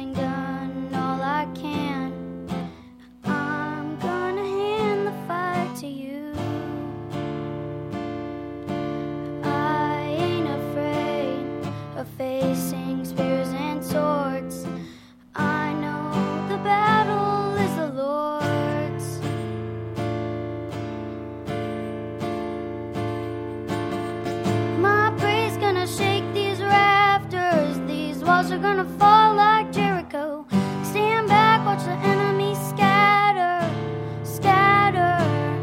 having done all I can, I'm gonna hand the fight to you. I ain't afraid of facing spears and swords. I know the battle is the Lord's. My praise gonna shake these rafters. These walls are gonna fall like Jericho. Stand back, watch the enemy scatter, scatter.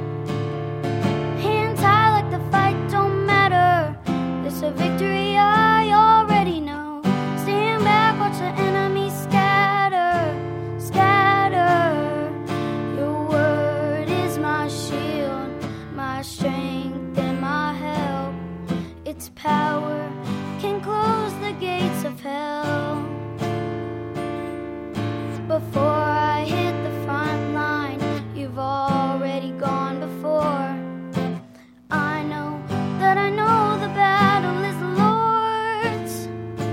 Hands high like the fight don't matter. There's a victory I already know. Stand back, watch the enemy scatter, scatter. Your word is my shield, my strength and my help. Its power can close the gates of hell. Before I hit the front line, you've already gone before. I know that I know the battle is the Lord's.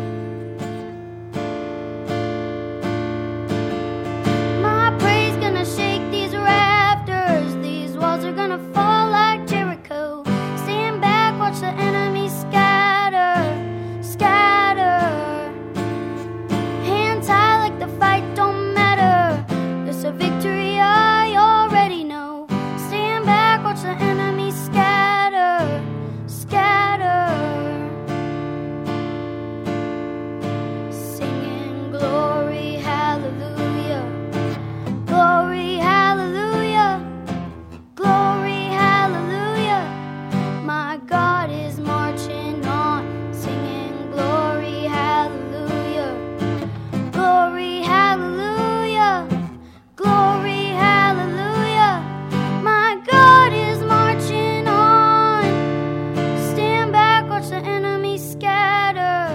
My praise gonna shake these rafters. These walls are gonna fall like Jericho. Stand back, watch the enemy scatter, scatter. Hands high like the fight don't matter. There's a victory I already know. Stand back, watch the enemy scatter, scatter. Singing glory, hallelujah. Glory, hallelujah. Glory, hallelujah. My God is marching on. Singing glory, hallelujah. Glory, hallelujah. Glory, hallelujah. My God is marching on. Stand back, watch the enemy scatter.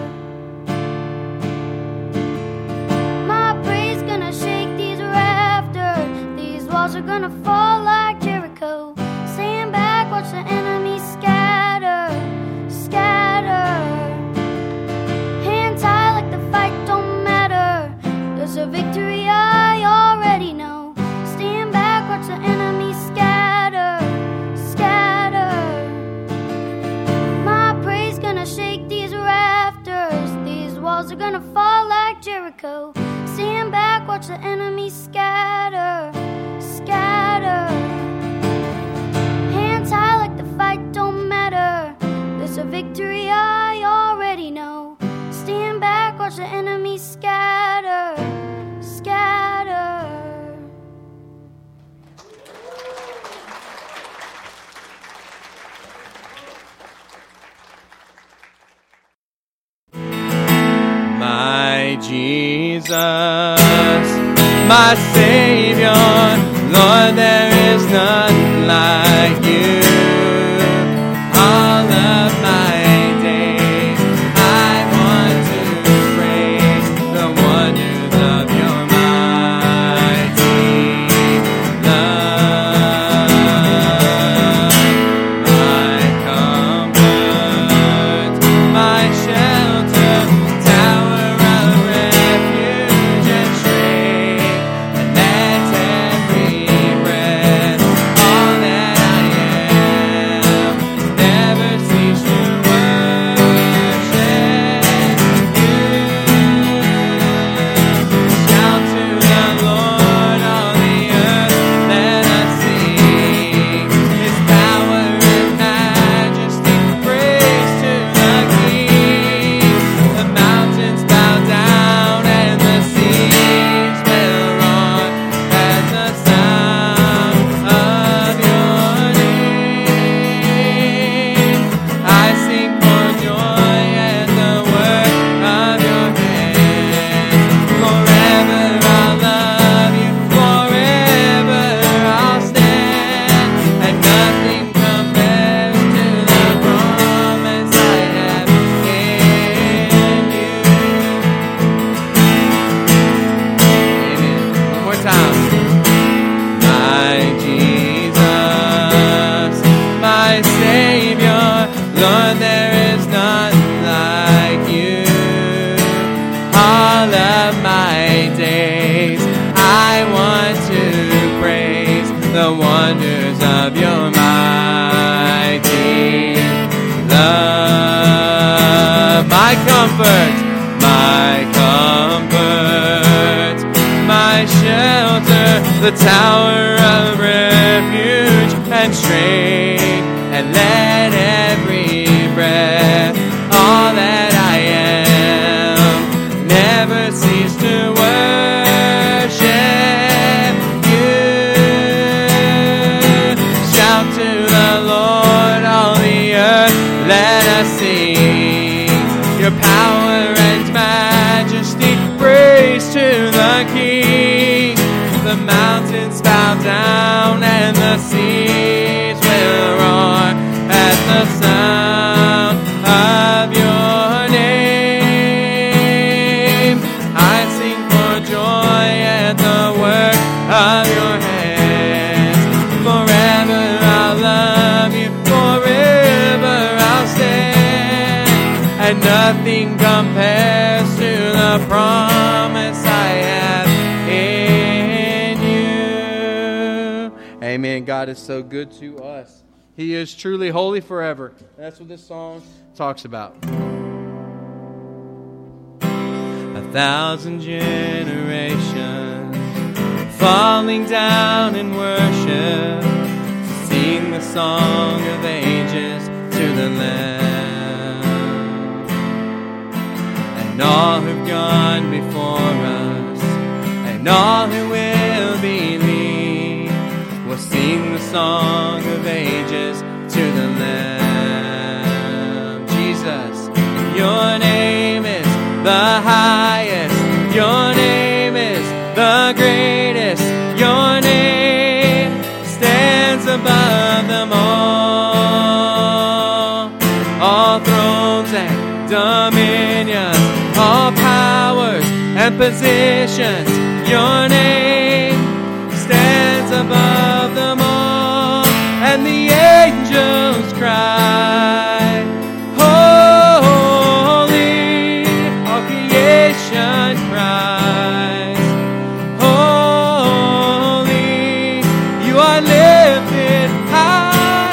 My praise gonna shake these rafters. These walls are gonna fall like Jericho. Stand back, watch the enemy scatter, scatter. Hands high like the fight don't matter. There's a victory I already know. Stand back, watch the enemy scatter, scatter. My praise gonna shake these rafters. These walls are gonna fall like Jericho. Stand back, watch the enemy scatter, scatter. Hands high like the fight don't matter. There's a victory I already know. Stand back, watch the enemy scatter, scatter. My Jesus, my Savior, Lord, there is none like you. All of my days, I want to praise the wonders of your mighty love. My comfort, my shelter, tower of refuge and strength, and let every breath, all that I am, never cease to worship you. Shout to the Lord, all the earth, let us sing His power and majesty, praise to the King. The mountains bow down and the seas will roar at the sound of your name. I sing for joy at the work of your hands. Forever I'll love you, forever I'll stand, and nothing compares to the promise I have in you. Amen. One more time. My Jesus, my Savior, Lord, there is none like you. All of my my shelter, the tower of refuge and strength, and let every breath, all that I am, never cease to worship you. Shout to the Lord, all the earth, let us sing your power and majesty, praise to the King. The mountains bow down and the seas will roar at the sound of your name. I sing for joy at the work of your hands. Forever I'll love you, forever I'll stand, and nothing compares to the promise I have in you. Amen. God is so good to us. He is truly holy forever. That's what this song talks about. 1,000 generations falling down in worship to sing the song of ages to the Lamb. And all who've gone before us, and all who will believe, will sing the song of ages to the Lamb. Jesus, your name is the highest, your name is the greatest, your name stands above them all thrones and dominions, all powers and positions, your name stands above them all, and the angels cry, holy, all creation cries, holy, you are lifted high,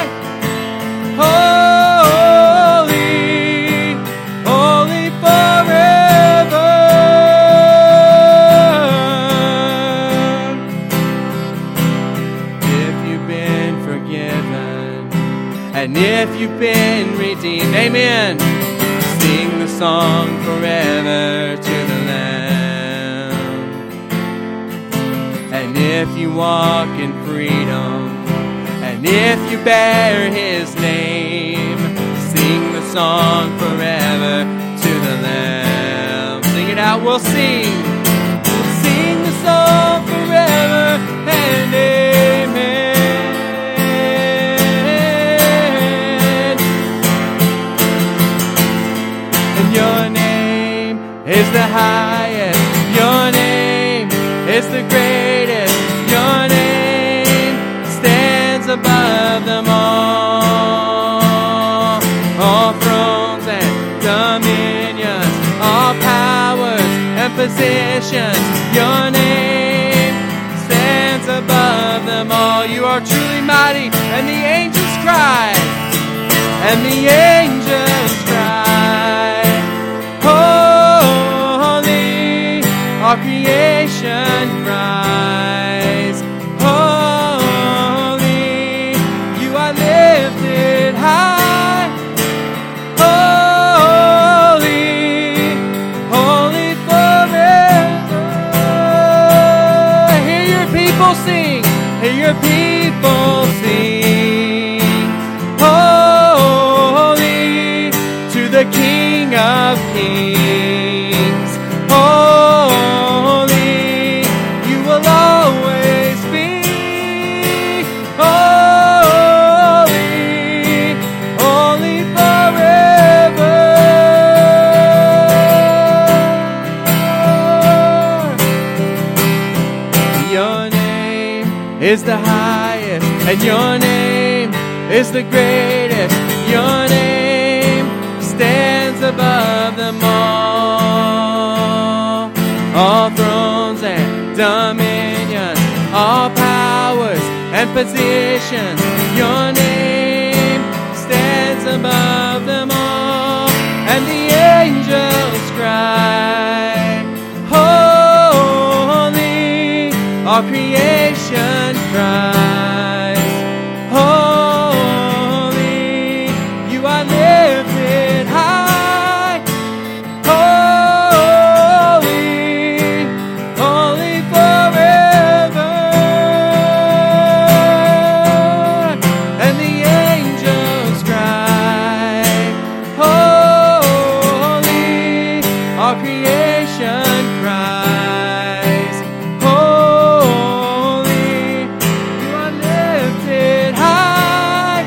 holy, holy forever. If you've been forgiven, and if you've been redeemed, amen, sing the song forever to the Lamb. And if you walk in freedom, and if you bear His name, sing the song forever to the Lamb. Sing it out, we'll sing. We'll sing the song forever and amen. And your name is the highest, your name is the greatest, your name stands above them all thrones and dominions, all powers and positions, your name stands above them all. You are truly mighty, and the angels cry, and the angels cry, holy, all creation cries, holy, you are lifted high, holy, holy forever. Hear your people sing, hear your people sing, holy, to the King of Kings, holy, you will always be, holy, holy forever. Your name is the highest, and your name is the greatest, your name stands above them all thrones and dominions, all powers and positions, your name stands above them all, and the angels cry, holy, all creation cries, holy, you are lifted high, holy, holy forever. And the angels cry, holy, all creation cries, holy, you are lifted high,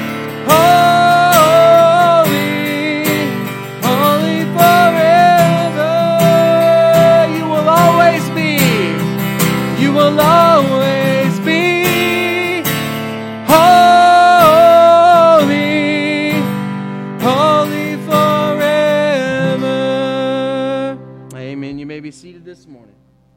holy, holy forever. You will always be, you will always be holy, holy forever. Amen. You may be seated this morning.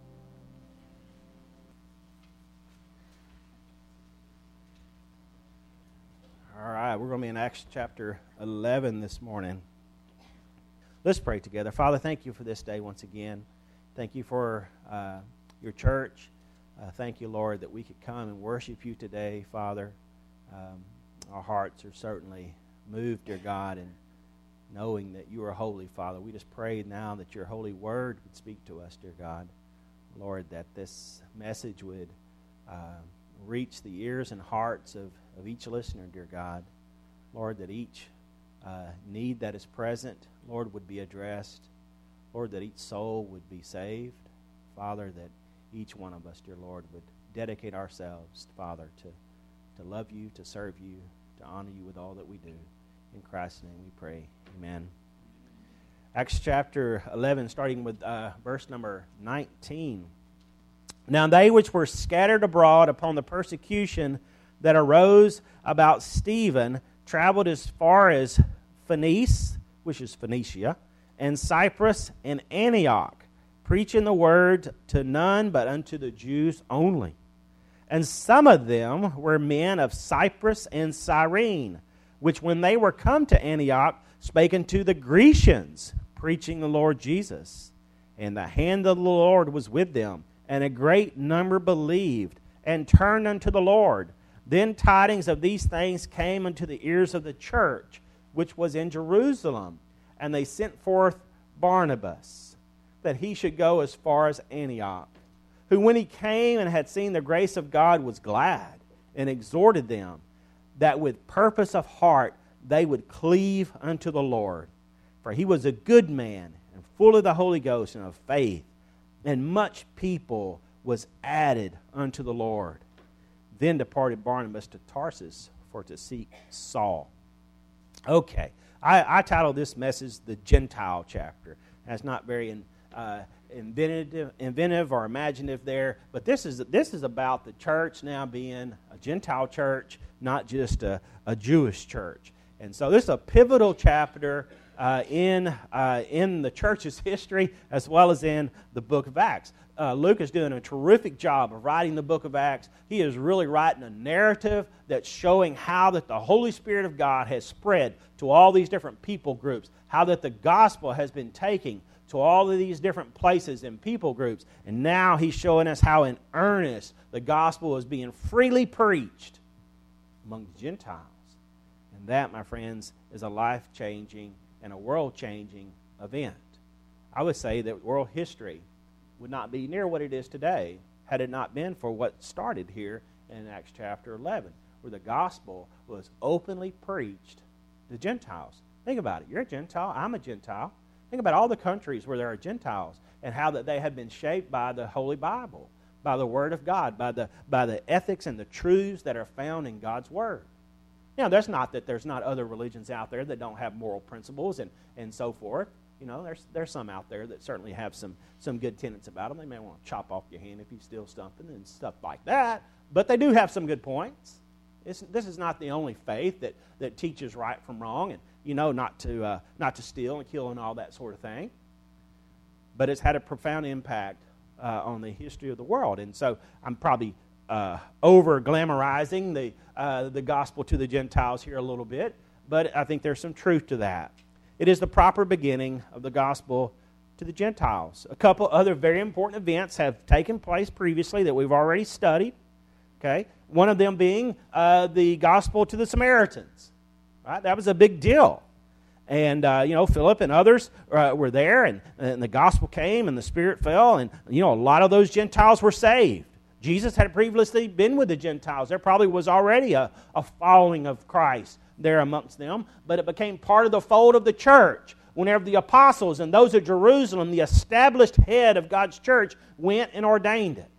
All right, we're going to be in Acts chapter 11 this morning. Let's pray together. Father, thank you for this day once again. Thank you for your church. Thank you, Lord, that we could come and worship you today, Father. Our hearts are certainly moved, dear God, in knowing that you are holy, Father. We just pray now that your holy word would speak to us, dear God. Lord, that this message would reach the ears and hearts of each listener, dear God. Lord, that each need that is present, Lord, would be addressed. Lord, that each soul would be saved. Father, that each one of us, dear Lord, would dedicate ourselves, Father, to love you, to serve you, to honor you with all that we do. In Christ's name we pray. Amen. Acts chapter 11, starting with verse number 19. Now they which were scattered abroad upon the persecution that arose about Stephen traveled as far as Phoenice, which is Phoenicia, and Cyprus and Antioch, preaching the word to none but unto the Jews only. And some of them were men of Cyprus and Cyrene, which when they were come to Antioch spake unto the Grecians, preaching the Lord Jesus. And the hand of the Lord was with them, and a great number believed, and turned unto the Lord. Then tidings of these things came unto the ears of the church, which was in Jerusalem. And they sent forth Barnabas, that he should go as far as Antioch, who when he came and had seen the grace of God was glad, and exhorted them, that with purpose of heart they would cleave unto the Lord. For he was a good man, and full of the Holy Ghost and of faith, and much people was added unto the Lord. Then departed Barnabas to Tarsus for to seek Saul. Okay, I titled this message the Gentile chapter. That's not very inventive or imaginative there, but this is about the church now being a Gentile church, not just a Jewish church. And so this is a pivotal chapter in the church's history as well as in the book of Acts. Luke is doing a terrific job of writing the book of Acts. He is really writing a narrative that's showing how that the Holy Spirit of God has spread to all these different people groups, how that the gospel has been taking to all of these different places and people groups. And now he's showing us how in earnest the gospel is being freely preached among the Gentiles. And that, my friends, is a life-changing and a world-changing event. I would say that world history would not be near what it is today had it not been for what started here in Acts chapter 11, where the gospel was openly preached to Gentiles. Think about it. You're a Gentile. I'm a Gentile. Think about all the countries where there are Gentiles and how that they have been shaped by the Holy Bible, by the Word of God, by the ethics and the truths that are found in God's Word. Now, that's not that there's not other religions out there that don't have moral principles and so forth. You know, there's some out there that certainly have some good tenets about them. They may want to chop off your hand if you steal something and stuff like that. But they do have some good points. This is not the only faith that teaches right from wrong and, you know, not to steal and kill and all that sort of thing. But it's had a profound impact on the history of the world. And so I'm probably over-glamorizing the gospel to the Gentiles here a little bit. But I think there's some truth to that. It is the proper beginning of the gospel to the Gentiles. A couple other very important events have taken place previously that we've already studied. Okay, one of them being the gospel to the Samaritans. Right, that was a big deal. And, Philip and others were there, and the gospel came, and the Spirit fell, and, a lot of those Gentiles were saved. Jesus had previously been with the Gentiles. There probably was already a following of Christ there amongst them, but it became part of the fold of the church whenever the apostles and those of Jerusalem, the established head of God's church, went and ordained it.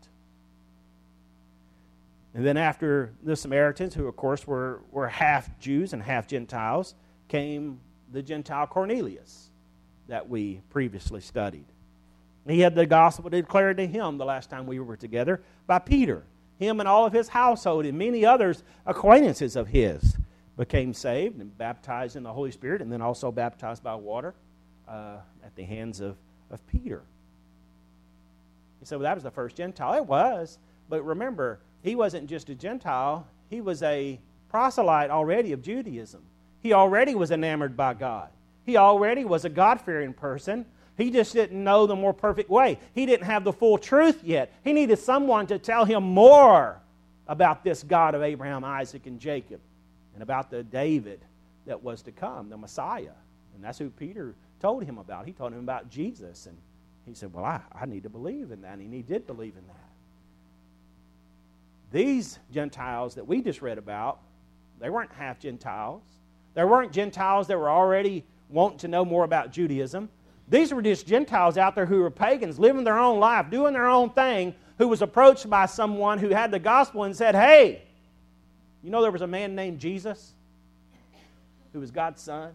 And then after the Samaritans, who of course were half Jews and half Gentiles, came the Gentile Cornelius that we previously studied. He had the gospel declared to him the last time we were together by Peter. Him and all of his household and many others acquaintances of his became saved and baptized in the Holy Spirit, and then also baptized by water at the hands of Peter. He said, well, that was the first Gentile. It was, but remember, he wasn't just a Gentile. He was a proselyte already of Judaism. He already was enamored by God. He already was a God-fearing person. He just didn't know the more perfect way. He didn't have the full truth yet. He needed someone to tell him more about this God of Abraham, Isaac, and Jacob, and about the David that was to come, the Messiah. And that's who Peter told him about. He told him about Jesus. And he said, well, I need to believe in that. And he did believe in that. These Gentiles that we just read about, they weren't half Gentiles. They weren't Gentiles that were already wanting to know more about Judaism. These were just Gentiles out there who were pagans, living their own life, doing their own thing, who was approached by someone who had the gospel and said, hey, there was a man named Jesus who was God's son,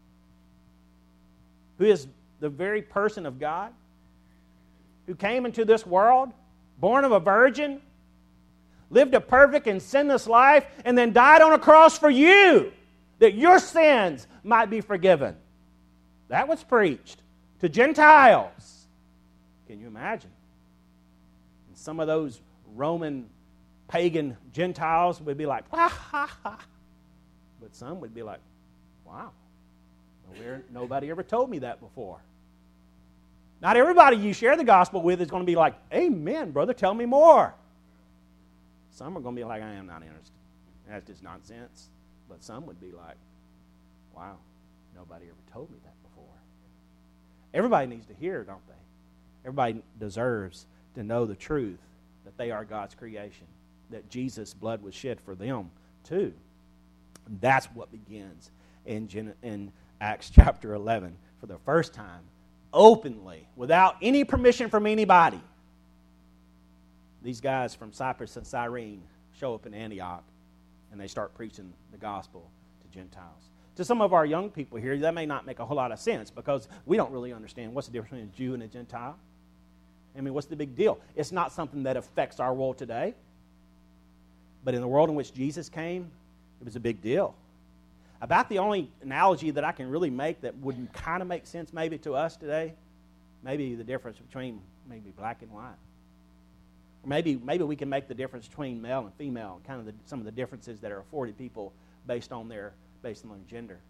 who is the very person of God, who came into this world, born of a virgin, lived a perfect and sinless life, and then died on a cross for you, that your sins might be forgiven. That was preached to Gentiles. Can you imagine? And some of those Roman pagan Gentiles would be like, ha, ha, ha. But some would be like, wow, nobody ever told me that before. Not everybody you share the gospel with is going to be like, amen, brother, tell me more. Some are going to be like, I am not interested. That's just nonsense. But some would be like, wow, nobody ever told me that before. Everybody needs to hear, don't they? Everybody deserves to know the truth that they are God's creation, that Jesus' blood was shed for them too. And that's what begins in Acts chapter 11 for the first time, openly, without any permission from anybody. These guys from Cyprus and Cyrene show up in Antioch, and they start preaching the gospel to Gentiles. To some of our young people here, that may not make a whole lot of sense because we don't really understand what's the difference between a Jew and a Gentile. I mean, what's the big deal? It's not something that affects our world today. But in the world in which Jesus came, it was a big deal. About the only analogy that I can really make that would kind of make sense maybe to us today, maybe the difference between maybe black and white. Or maybe we can make the difference between male and female, kind of some of the differences that are afforded people based on gender.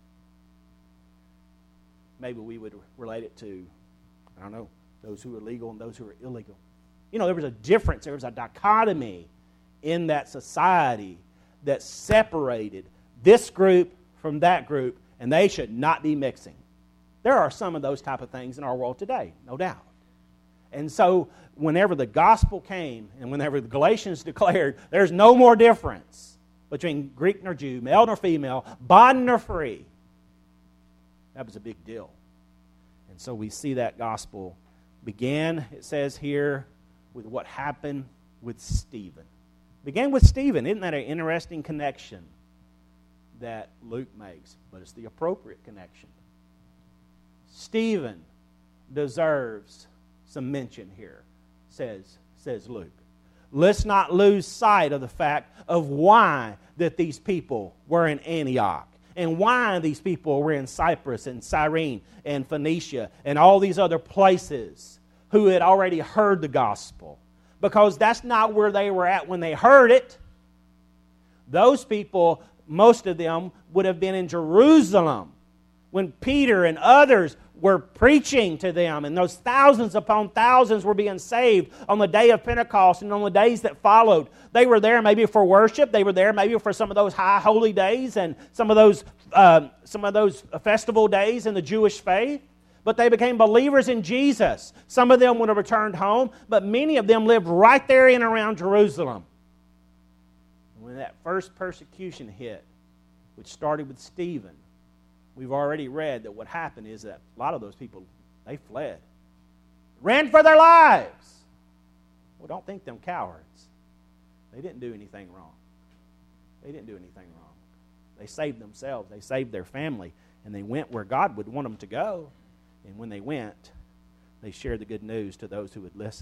Maybe we would relate it to, I don't know, those who are legal and those who are illegal. There was a difference, there was a dichotomy in that society that separated this group from that group, and they should not be mixing. There are some of those type of things in our world today, no doubt. And so whenever the gospel came and whenever the Galatians declared there's no more difference between Greek nor Jew, male nor female, bond nor free, that was a big deal. And so we see that gospel began, it says here, with what happened with Stephen. Began with Stephen. Isn't that an interesting connection that Luke makes? But it's the appropriate connection. Stephen deserves some mention here, says Luke. Let's not lose sight of the fact of why that these people were in Antioch and why these people were in Cyprus and Cyrene and Phoenicia and all these other places who had already heard the gospel. Because that's not where they were at when they heard it. Those people, most of them, would have been in Jerusalem when Peter and others were preaching to them, and those thousands upon thousands were being saved on the day of Pentecost and on the days that followed. They were there maybe for worship. They were there maybe for some of those high holy days and some of those festival days in the Jewish faith. But they became believers in Jesus. Some of them would have returned home, but many of them lived right there in and around Jerusalem. When that first persecution hit, which started with Stephen, we've already read that what happened is that a lot of those people, they fled. Ran for their lives. Well, don't think them cowards. They didn't do anything wrong. They didn't do anything wrong. They saved themselves. They saved their family. And they went where God would want them to go. And when they went, they shared the good news to those who would listen.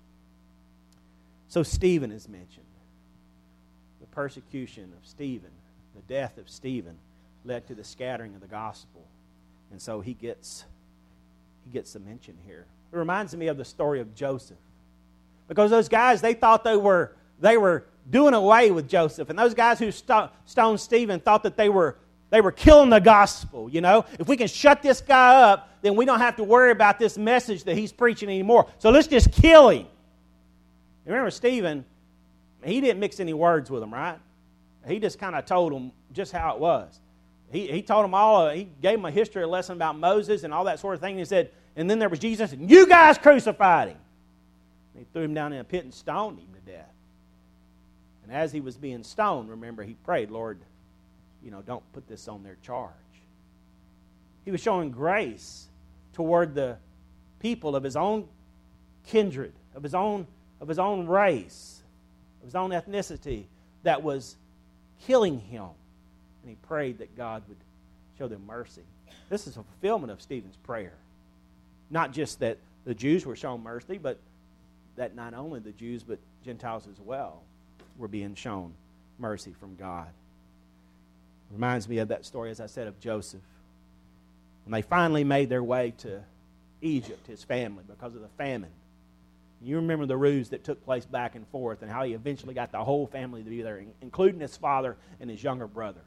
So Stephen is mentioned. The persecution of Stephen, the death of Stephen, led to the scattering of the gospel. And so he gets the mention here. It reminds me of the story of Joseph. Because those guys, they thought they were doing away with Joseph. And those guys who stoned Stephen thought that they were killing the gospel, you know. If we can shut this guy up, then we don't have to worry about this message that he's preaching anymore. So let's just kill him. Remember, Stephen, he didn't mix any words with them, right? He just kind of told them just how it was. He told them all, he gave them a history lesson about Moses and all that sort of thing. And he said, and then there was Jesus, and you guys crucified him. And he threw him down in a pit and stoned him to death. And as he was being stoned, remember, he prayed, Lord, don't put this on their charge. He was showing grace toward the people of his own kindred, of his own race, of his own ethnicity that was killing him. And he prayed that God would show them mercy. This is a fulfillment of Stephen's prayer. Not just that the Jews were shown mercy, but that not only the Jews, but Gentiles as well were being shown mercy from God. Reminds me of that story, as I said, of Joseph. When they finally made their way to Egypt, his family, because of the famine. You remember the ruse that took place back and forth and how he eventually got the whole family to be there, including his father and his younger brother.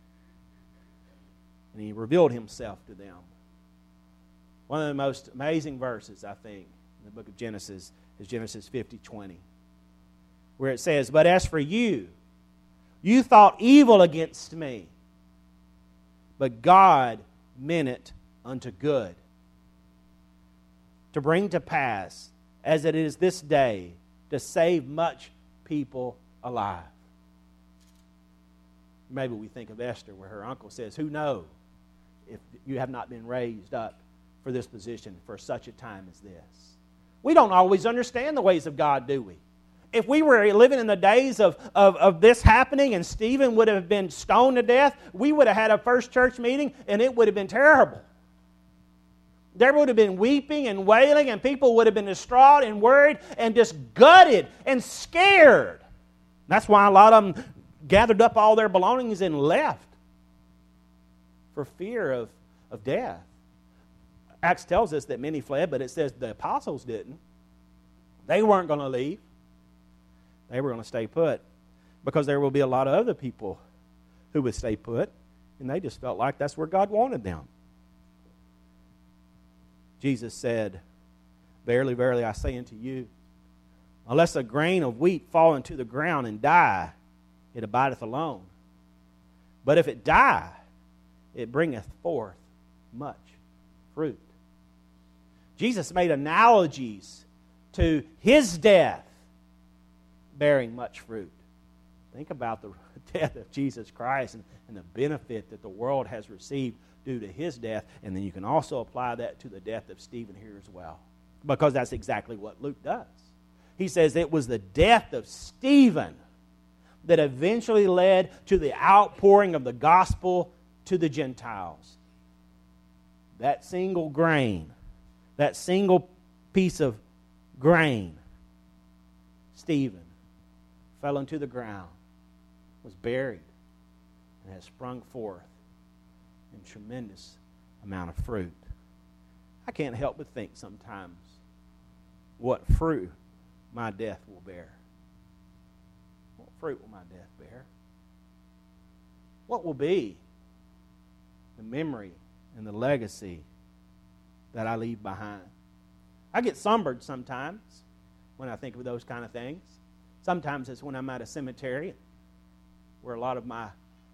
And he revealed himself to them. One of the most amazing verses, I think, in the book of Genesis is Genesis 50:20, where it says, "But as for you, you thought evil against me, but God meant it unto good, to bring to pass, as it is this day, to save much people alive." Maybe we think of Esther, where her uncle says, who knows if you have not been raised up for this position for such a time as this. We don't always understand the ways of God, do we? If we were living in the days of this happening and Stephen would have been stoned to death, we would have had a first church meeting and it would have been terrible. There would have been weeping and wailing, and people would have been distraught and worried and just gutted and scared. That's why a lot of them gathered up all their belongings and left for fear of death. Acts tells us that many fled, but it says the apostles didn't. They weren't going to leave. They were going to stay put, because there will be a lot of other people who would stay put, and they just felt like that's where God wanted them. Jesus said, "Verily, verily, I say unto you, unless a grain of wheat fall into the ground and die, it abideth alone. But if it die, it bringeth forth much fruit." Jesus made analogies to his death bearing much fruit. Think about the death of Jesus Christ and the benefit that the world has received due to his death, and then you can also apply that to the death of Stephen here as well, because that's exactly what Luke does. He says it was the death of Stephen that eventually led to the outpouring of the gospel to the Gentiles. That single grain, that single piece of grain, Stephen, fell into the ground, was buried, and has sprung forth in tremendous amount of fruit. I can't help but think sometimes what fruit my death will bear. What fruit will my death bear? What will be the memory and the legacy that I leave behind. I get sunburned sometimes when I think of those kind of things. Sometimes it's when I'm at a cemetery where a lot of my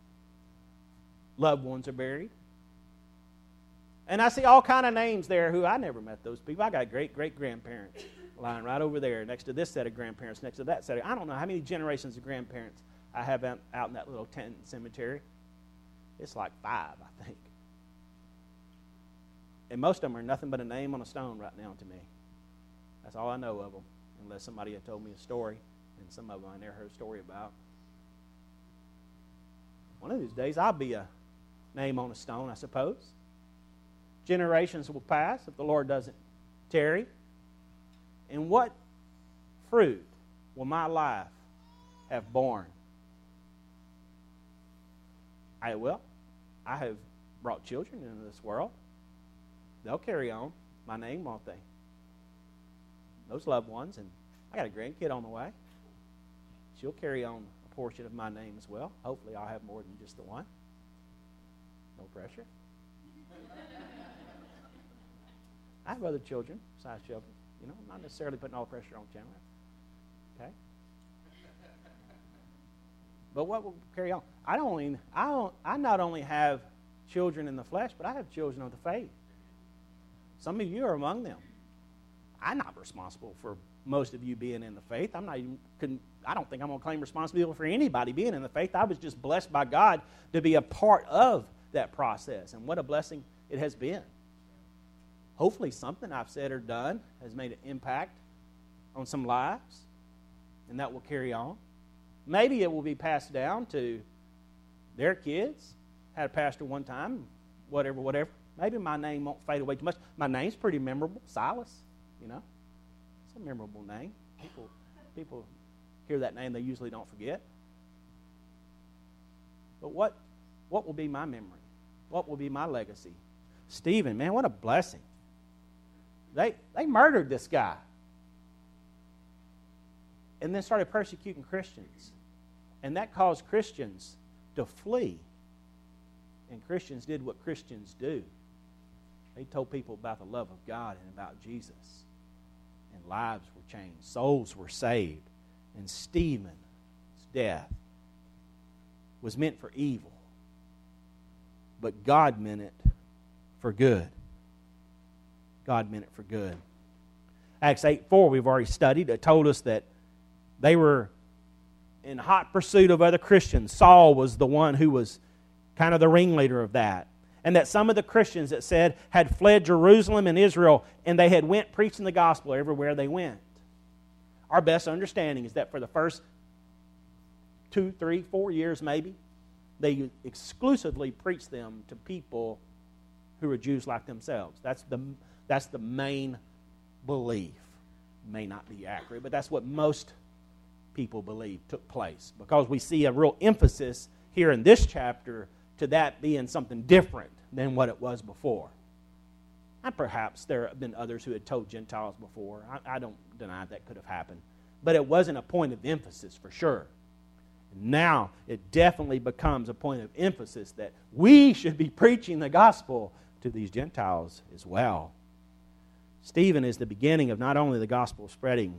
loved ones are buried. And I see all kind of names there who I never met those people. I got great-great-grandparents lying right over there next to this set of grandparents, next to that set of... I don't know how many generations of grandparents I have out in that little tent cemetery. It's like 5, I think. And most of them are nothing but a name on a stone right now to me. That's all I know of them, unless somebody had told me a story, and some of them I never heard a story about. One of these days, I'll be a name on a stone, I suppose. Generations will pass if the Lord doesn't tarry. And what fruit will my life have borne? I have brought children into this world. They'll carry on my name, won't they? Those loved ones, and I got a grandkid on the way. She'll carry on a portion of my name as well. Hopefully I'll have more than just the one. No pressure. I have other children besides children. You know, I'm not necessarily putting all the pressure on Chandler. Okay? But what will carry on? I not only have children in the flesh, but I have children of the faith. Some of you are among them. I'm not responsible for most of you being in the faith. I don't think I'm going to claim responsibility for anybody being in the faith. I was just blessed by God to be a part of that process. And what a blessing it has been. Hopefully something I've said or done has made an impact on some lives, and that will carry on. Maybe it will be passed down to their kids. Had a pastor one time, whatever. Maybe my name won't fade away too much. My name's pretty memorable, Silas, you know. It's a memorable name. People hear that name, they usually don't forget. But what will be my memory? What will be my legacy? Stephen, man, what a blessing. They murdered this guy and then started persecuting Christians. And that caused Christians to flee. And Christians did what Christians do. They told people about the love of God and about Jesus. And lives were changed. Souls were saved. And Stephen's death was meant for evil. But God meant it for good. God meant it for good. Acts 8:4 we've already studied. It told us that they were in hot pursuit of other Christians. Saul was the one who was kind of the ringleader of that. And that some of the Christians, it said, had fled Jerusalem and Israel, and they had went preaching the gospel everywhere they went. Our best understanding is that for the first 2, 3, 4 years maybe, they exclusively preached them to people who were Jews like themselves. That's the main belief. May not be accurate, but that's what most people believe took place. Because we see a real emphasis here in this chapter to that being something different than what it was before. And perhaps there have been others who had told Gentiles before. I don't deny that could have happened. But it wasn't a point of emphasis for sure. Now it definitely becomes a point of emphasis that we should be preaching the gospel to these Gentiles as well. Stephen is the beginning of not only the gospel spreading,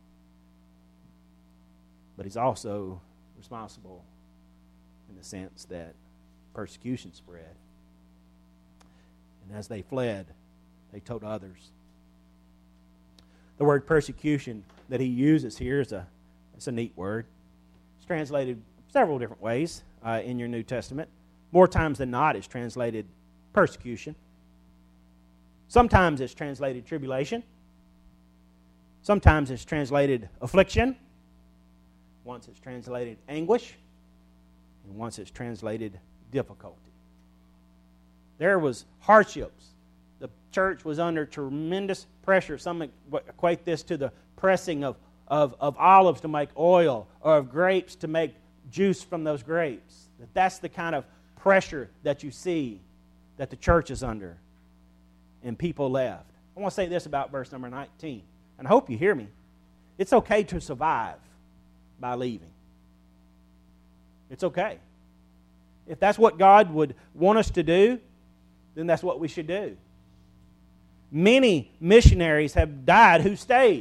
but he's also responsible in the sense that persecution spread. And as they fled, they told others. The word persecution that he uses here is a neat word. It's translated several different ways in your New Testament. More times than not, it's translated persecution. Sometimes it's translated tribulation. Sometimes it's translated affliction. Once it's translated anguish. And once it's translated difficulty. There was hardships. The church was under tremendous pressure. Some equate this to the pressing of olives to make oil, or of grapes to make juice from those grapes. That's the kind of pressure that you see that the church is under. And people left. I want to say this about verse number 19, and I hope you hear me. It's okay to survive by leaving. It's okay. If that's what God would want us to do, then that's what we should do. Many missionaries have died who stayed.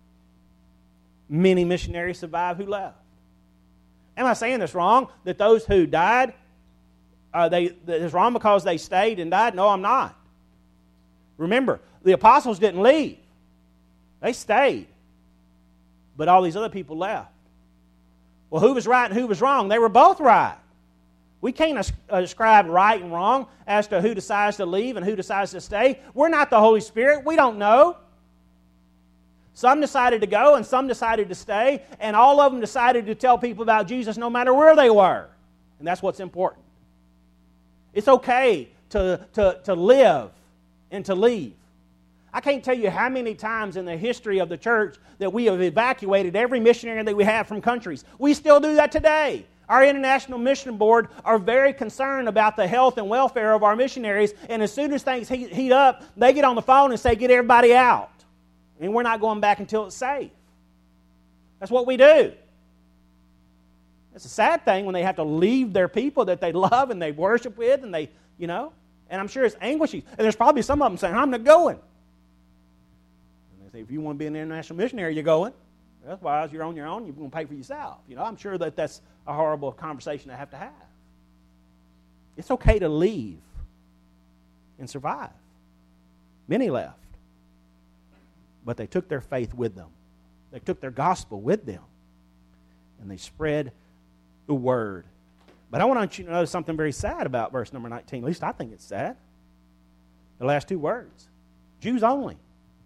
Many missionaries survived who left. Am I saying this wrong? That those who died, it's wrong because they stayed and died? No, I'm not. Remember, the apostles didn't leave. They stayed. But all these other people left. Well, who was right and who was wrong? They were both right. We can't ascribe right and wrong as to who decides to leave and who decides to stay. We're not the Holy Spirit. We don't know. Some decided to go and some decided to stay, and all of them decided to tell people about Jesus no matter where they were. And that's what's important. It's okay to live and to leave. I can't tell you how many times in the history of the church that we have evacuated every missionary that we have from countries. We still do that today. Our International Mission Board are very concerned about the health and welfare of our missionaries, and as soon as things heat up, they get on the phone and say, get everybody out. And we're not going back until it's safe. That's what we do. It's a sad thing when they have to leave their people that they love and they worship with, and and I'm sure it's anguishing. And there's probably some of them saying, I'm not going. And they say, if you want to be an international missionary, you're going. Otherwise, you're on your own, you're going to pay for yourself. I'm sure that's a horrible conversation to have. It's okay to leave and survive. Many left. But they took their faith with them. They took their gospel with them. And they spread the word. But I want you to notice something very sad about verse number 19. At least I think it's sad. The last two words. Jews only.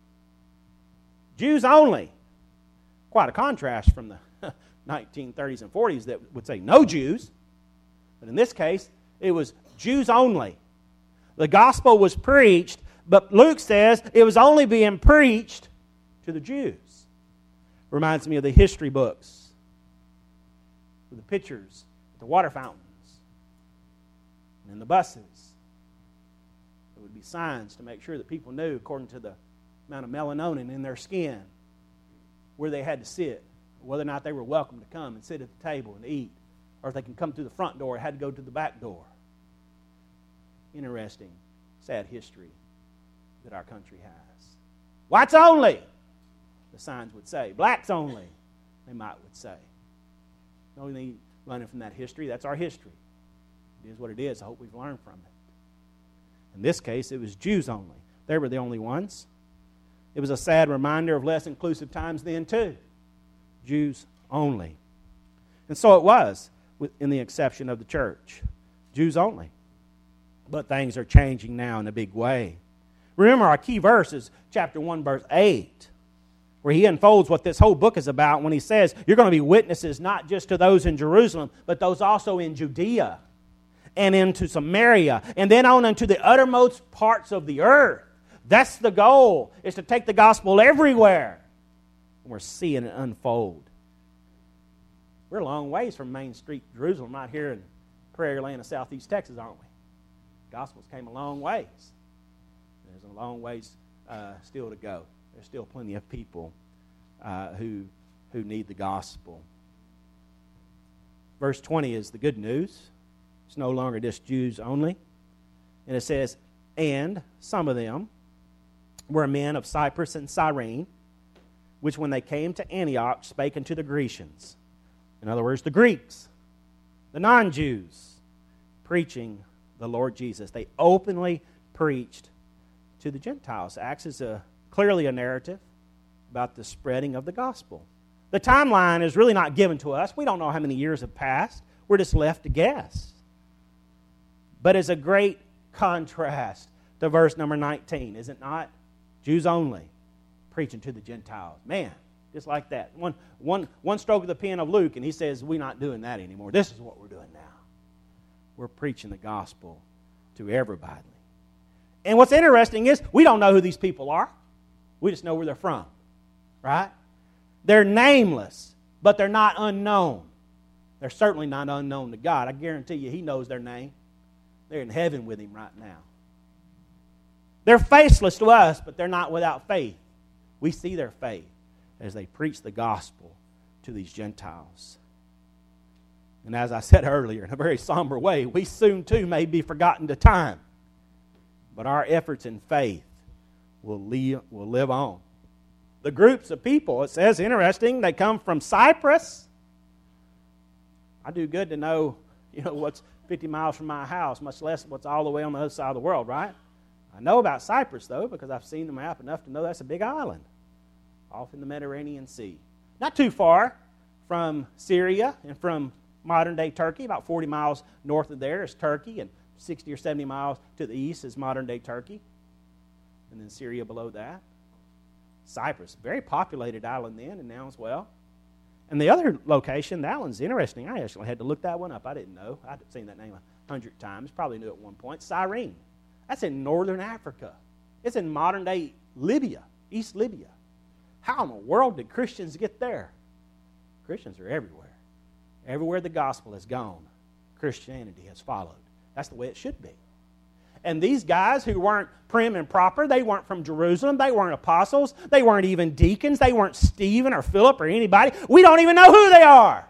Jews only. Quite a contrast from the 1930s and 40s that would say no Jews. But in this case, it was Jews only. The gospel was preached, but Luke says it was only being preached to the Jews. Reminds me of the history books, with the pictures, the water fountains, and in the buses. There would be signs to make sure that people knew, according to the amount of melatonin in their skin, where they had to sit, whether or not they were welcome to come and sit at the table and eat, or if they can come through the front door or had to go to the back door. Interesting, sad history that our country has. Whites only, the signs would say. Blacks only, they would say. No need running from that history. That's our history. It is what it is. I hope we've learned from it. In this case, it was Jews only. They were the only ones. It was a sad reminder of less inclusive times then, too. Jews only. And so it was, in the exception of the church. Jews only. But things are changing now in a big way. Remember, our key verse is chapter 1, verse 8, where he unfolds what this whole book is about when he says, you're going to be witnesses not just to those in Jerusalem, but those also in Judea and into Samaria, and then on into the uttermost parts of the earth. That's the goal, is to take the gospel everywhere. And we're seeing it unfold. We're a long ways from Main Street, Jerusalem, right here in Prairie Land of Southeast Texas, aren't we? Gospels came a long ways. There's a long ways still to go. There's still plenty of people who need the gospel. Verse 20 is the good news. It's no longer just Jews only. And it says, and some of them were men of Cyprus and Cyrene, which when they came to Antioch spake unto the Grecians. In other words, the Greeks, the non-Jews, preaching the Lord Jesus. They openly preached to the Gentiles. Acts is clearly a narrative about the spreading of the gospel. The timeline is really not given to us. We don't know how many years have passed. We're just left to guess. But it's a great contrast to verse number 19, is it not? Jews only, preaching to the Gentiles. Man, just like that. One stroke of the pen of Luke, and he says, we're not doing that anymore. This is what we're doing now. We're preaching the gospel to everybody. And what's interesting is we don't know who these people are. We just know where they're from, right? They're nameless, but they're not unknown. They're certainly not unknown to God. I guarantee you He knows their name. They're in heaven with Him right now. They're faceless to us, but they're not without faith. We see their faith as they preach the gospel to these Gentiles. And as I said earlier, in a very somber way, we soon too may be forgotten to time. but our efforts in faith will live on. The groups of people, it says, interesting, they come from Cyprus. I do good to know, what's 50 miles from my house, much less what's all the way on the other side of the world, right? I know about Cyprus, though, because I've seen the map enough to know that's a big island off in the Mediterranean Sea. Not too far from Syria and from modern-day Turkey. About 40 miles north of there is Turkey, and 60 or 70 miles to the east is modern-day Turkey. And then Syria below that. Cyprus, very populated island then and now as well. And the other location, that one's interesting. I actually had to look that one up. I didn't know. I'd seen that name 100 times. Probably knew at one point. Cyrene. That's in northern Africa. It's in modern-day Libya, East Libya. How in the world did Christians get there? Christians are everywhere. Everywhere the gospel has gone, Christianity has followed. That's the way it should be. And these guys who weren't prim and proper, they weren't from Jerusalem, they weren't apostles, they weren't even deacons, they weren't Stephen or Philip or anybody. We don't even know who they are.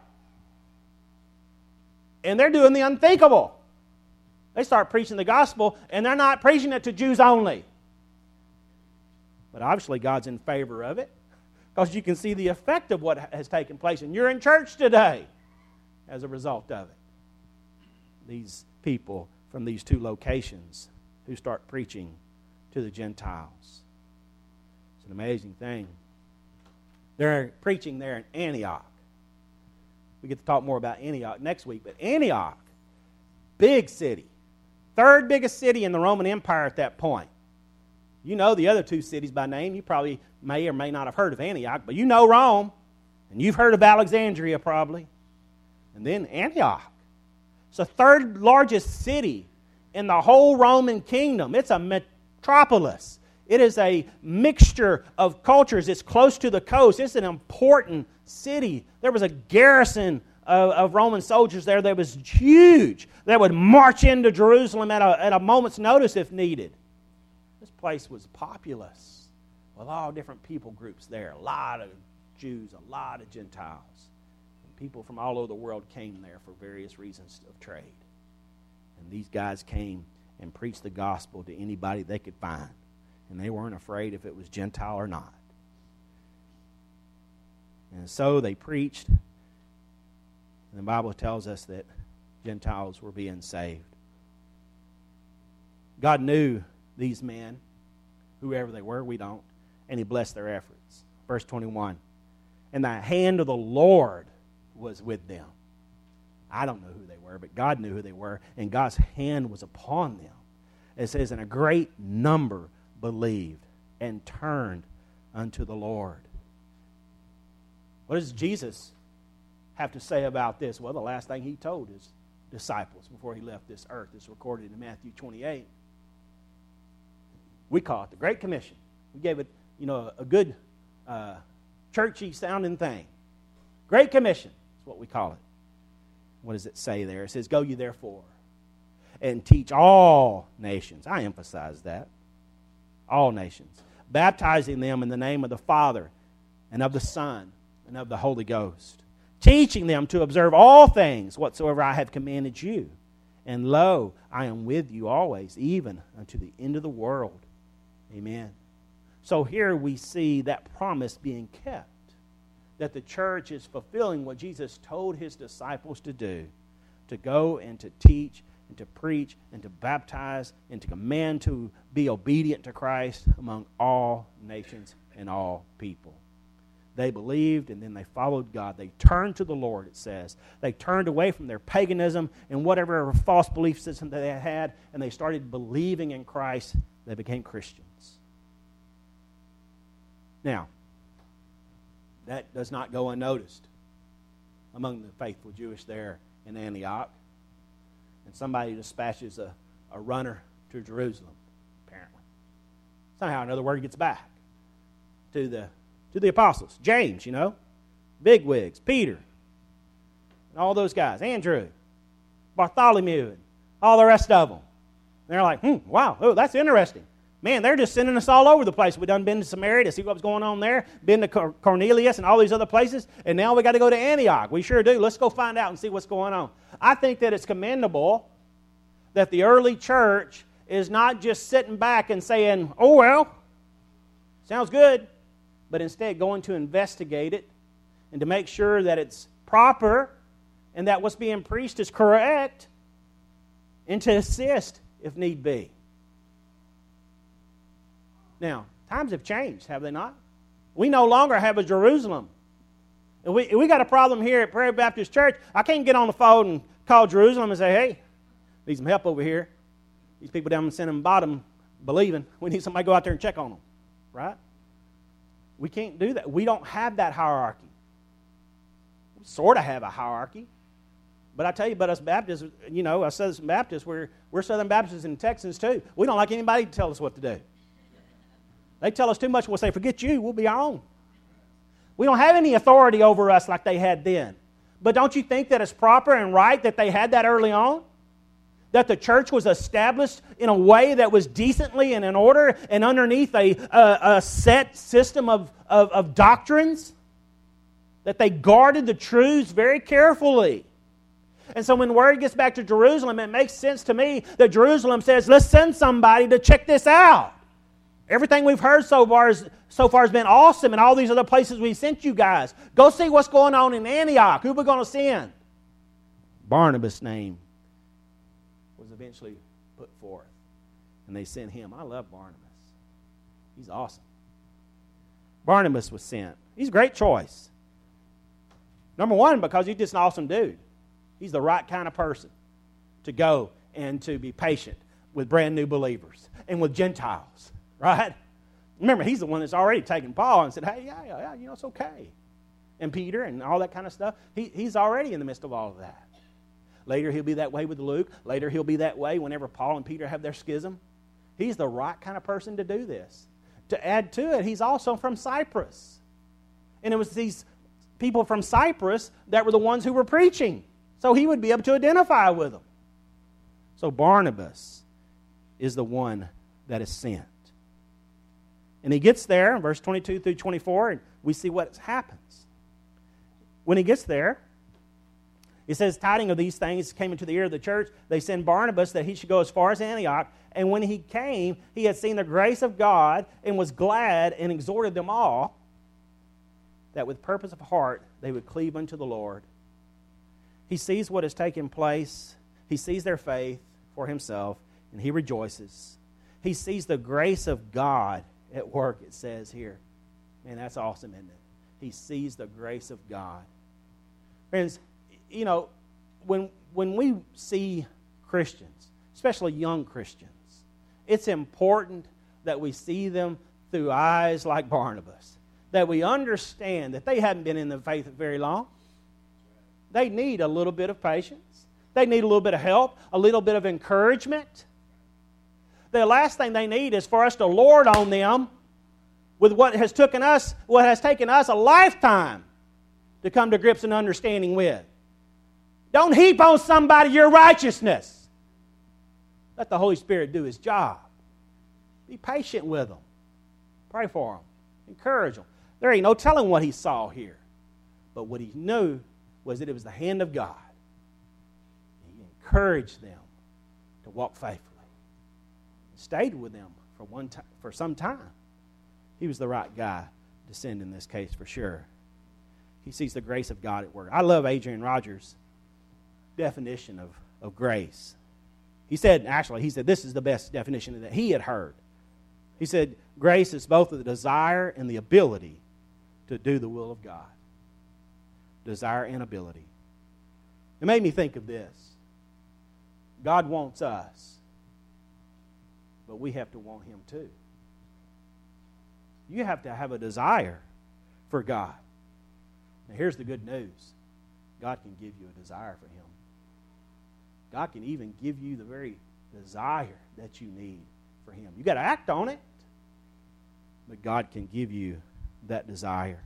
And they're doing the unthinkable. They start preaching the gospel, and they're not preaching it to Jews only. But obviously God's in favor of it, because you can see the effect of what has taken place. And you're in church today as a result of it. These people from these two locations who start preaching to the Gentiles. It's an amazing thing. They're preaching there in Antioch. We get to talk more about Antioch next week, but Antioch, big city, third biggest city in the Roman Empire at that point. You know the other two cities by name. You probably may or may not have heard of Antioch, but you know Rome, and you've heard of Alexandria probably, and then Antioch. It's the third largest city in the whole Roman kingdom. It's a metropolis. It is a mixture of cultures. It's close to the coast. It's an important city. There was a garrison of Roman soldiers there that was huge. That would march into Jerusalem at a moment's notice if needed. This place was populous with all different people groups there. A lot of Jews, a lot of Gentiles. People from all over the world came there for various reasons of trade. And these guys came and preached the gospel to anybody they could find. And they weren't afraid if it was Gentile or not. And so they preached. And the Bible tells us that Gentiles were being saved. God knew these men, whoever they were, we don't, and He blessed their efforts. Verse 21, and the hand of the Lord was with them. I don't know who they were, but God knew who they were, and God's hand was upon them. It says, and a great number believed and turned unto the Lord. What does Jesus have to say about this? Well, the last thing He told His disciples before He left this earth is recorded in Matthew 28. We call it the Great Commission. We gave it, a good churchy sounding thing. Great Commission. What we call it. What does it say there? It says, go ye therefore and teach all nations. I emphasize that. All nations. Baptizing them in the name of the Father and of the Son and of the Holy Ghost. Teaching them to observe all things whatsoever I have commanded you. And lo, I am with you always, even unto the end of the world. Amen. So here we see that promise being kept. That the church is fulfilling what Jesus told His disciples to do, to go and to teach and to preach and to baptize and to command to be obedient to Christ among all nations and all people. They believed and then they followed God. They turned to the Lord, it says. They turned away from their paganism and whatever false belief system that they had, and they started believing in Christ. They became Christians. Now, that does not go unnoticed among the faithful Jewish there in Antioch. And somebody dispatches a runner to Jerusalem, apparently. Somehow another word gets back to the apostles. James, bigwigs, Peter, and all those guys, Andrew, Bartholomew, and all the rest of them. And they're like, wow, that's interesting. Man, they're just sending us all over the place. We've done been to Samaria to see what was going on there, been to Cornelius and all these other places, and now we got to go to Antioch. We sure do. Let's go find out and see what's going on. I think that it's commendable that the early church is not just sitting back and saying, oh, well, sounds good, but instead going to investigate it and to make sure that it's proper and that what's being preached is correct and to assist if need be. Now, times have changed, have they not? We no longer have a Jerusalem. And we got a problem here at Prairie Baptist Church. I can't get on the phone and call Jerusalem and say, hey, need some help over here. These people down in Cinnamon Bottom believing. We need somebody to go out there and check on them. Right? We can't do that. We don't have that hierarchy. We sort of have a hierarchy. But I tell you, but us Baptists, us Southern Baptists, we're Southern Baptists and Texans too. We don't like anybody to tell us what to do. They tell us too much, we'll say, forget you, we'll be our own. We don't have any authority over us like they had then. But don't you think that it's proper and right that they had that early on? That the church was established in a way that was decently and in order and underneath a set system of doctrines? That they guarded the truths very carefully. And so when the word gets back to Jerusalem, it makes sense to me that Jerusalem says, let's send somebody to check this out. Everything we've heard so far has been awesome, and all these other places we sent you guys. Go see what's going on in Antioch. Who are we going to send? Barnabas' name was eventually put forth, and they sent him. I love Barnabas. He's awesome. Barnabas was sent. He's a great choice. Number one, because he's just an awesome dude. He's the right kind of person to go and to be patient with brand new believers and with Gentiles. Right? Remember, he's the one that's already taken Paul and said, hey, yeah, it's okay. And Peter and all that kind of stuff. He's already in the midst of all of that. Later, he'll be that way with Luke. Later, he'll be that way whenever Paul and Peter have their schism. He's the right kind of person to do this. To add to it, he's also from Cyprus. And it was these people from Cyprus that were the ones who were preaching. So he would be able to identify with them. So Barnabas is the one that is sent. And he gets there in verse 22 through 24, and we see what happens. When he gets there, it says, tidings of these things came into the ear of the church. They sent Barnabas that he should go as far as Antioch. And when he came, he had seen the grace of God and was glad and exhorted them all that with purpose of heart they would cleave unto the Lord. He sees what has taken place. He sees their faith for himself, and he rejoices. He sees the grace of God at work, it says here. Man, that's awesome, isn't it? He sees the grace of God. Friends, when we see Christians, especially young Christians, it's important that we see them through eyes like Barnabas, that we understand that they haven't been in the faith very long. They need a little bit of patience. They need a little bit of help, a little bit of encouragement. The last thing they need is for us to lord on them with what has taken us a lifetime to come to grips and understanding with. Don't heap on somebody your righteousness. Let the Holy Spirit do His job. Be patient with them. Pray for them. Encourage them. There ain't no telling what he saw here. But what he knew was that it was the hand of God. He encouraged them to walk faithfully. Stayed with them for some time. He was the right guy to send in this case for sure. He sees the grace of God at work. I love Adrian Rogers' definition of grace. He said this is the best definition that he had heard. He said, grace is both the desire and the ability to do the will of God. Desire and ability. It made me think of this. God wants us, but we have to want Him too. You have to have a desire for God. Now here's the good news. God can give you a desire for Him. God can even give you the very desire that you need for Him. You got to act on it, but God can give you that desire.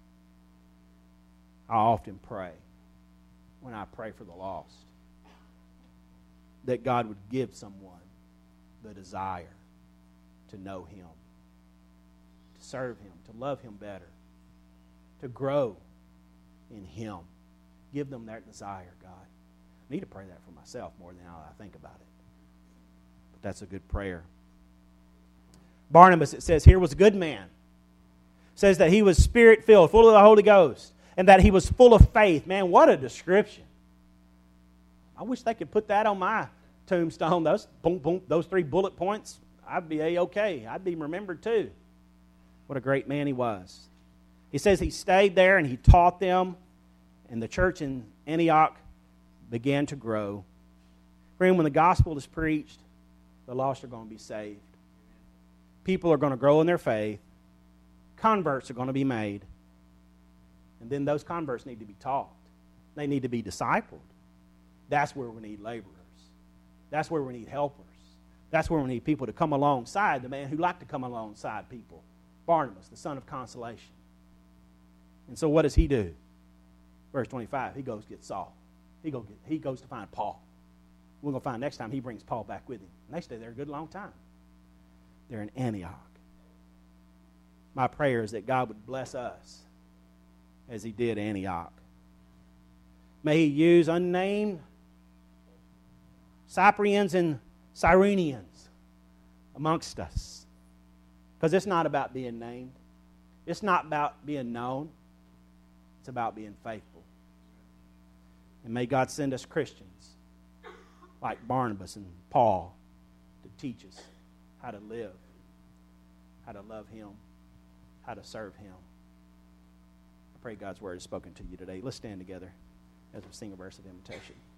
I often pray, when I pray for the lost, that God would give someone the desire to know Him, to serve Him, to love Him better, to grow in Him. Give them that desire, God. I need to pray that for myself more than I think about it. But that's a good prayer. Barnabas, it says here, was a good man. It says that he was Spirit-filled, full of the Holy Ghost, and that he was full of faith. Man, what a description. I wish they could put that on my tombstone. Those, boom, boom, those 3 bullet points, I'd be A-okay. I'd be remembered too. What a great man he was. He says he stayed there and he taught them, and the church in Antioch began to grow. Friend, when the gospel is preached, the lost are going to be saved. People are going to grow in their faith. Converts are going to be made. And then those converts need to be taught. They need to be discipled. That's where we need laborers. That's where we need helpers. That's where we need people to come alongside the man who liked to come alongside people. Barnabas, the son of consolation. And so what does he do? Verse 25, he goes get Saul. He goes to find Paul. We're going to find next time he brings Paul back with him. And they stay there a good long time. They're in Antioch. My prayer is that God would bless us as he did Antioch. May he use unnamed Cyprians and Cyrenians amongst us. Because it's not about being named. It's not about being known. It's about being faithful. And may God send us Christians like Barnabas and Paul to teach us how to live, how to love him, how to serve him. I pray God's word is spoken to you today. Let's stand together as we sing a verse of invitation.